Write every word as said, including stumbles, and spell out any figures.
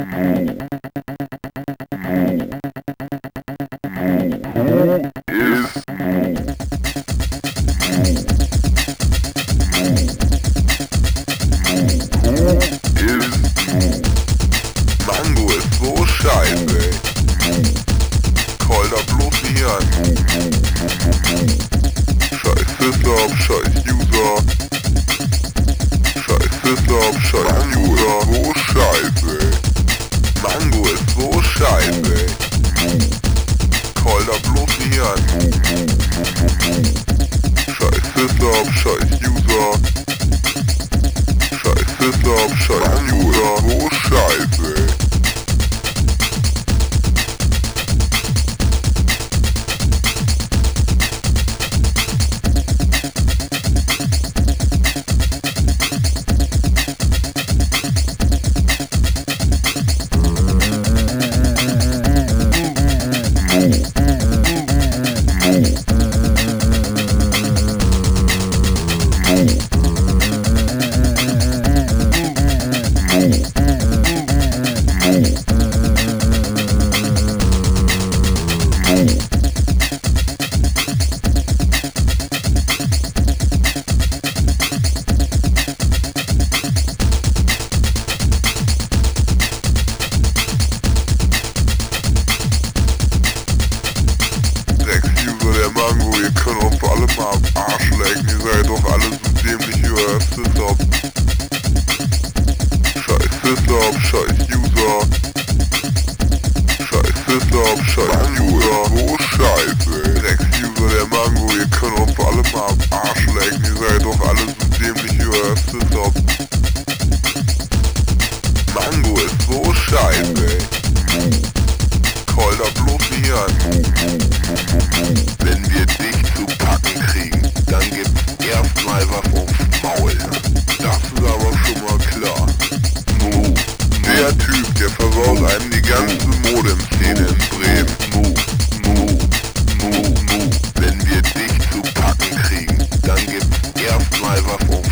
Mango ist so scheiße. Call da bloß nie an. Scheiß Sysop, scheiß User. Scheiß Sysop, scheiß User. So scheiße. Mango ist so scheiße. Call da bloß nie an. Scheiß Sysop, scheiß User. Scheiß Sysop, scheiß User. So scheiße. Mango, ihr könnt uns alle mal am Arsch lecken, ihr seid doch alle so dämlich über Sysop. Scheiß Sysop, scheiß User. Scheiß Sysop, scheiß User, so scheiße. Drecks-User der Mango, ihr könnt uns alle mal am Arsch lecken, ihr seid doch alle so dämlich über Sysop. Mango ist so scheiße. Call da bloß nie an. Wenn wir dich zu packen kriegen, dann gibt's erstmal was aufs Maul. Das ist aber schon mal klar. Mo, der Typ, der versaut einem die ganze Modem-Szene in Bremen. Mo, Mo, Mo, Mo. Wenn wir dich zu packen kriegen, dann gibt's erstmal was aufs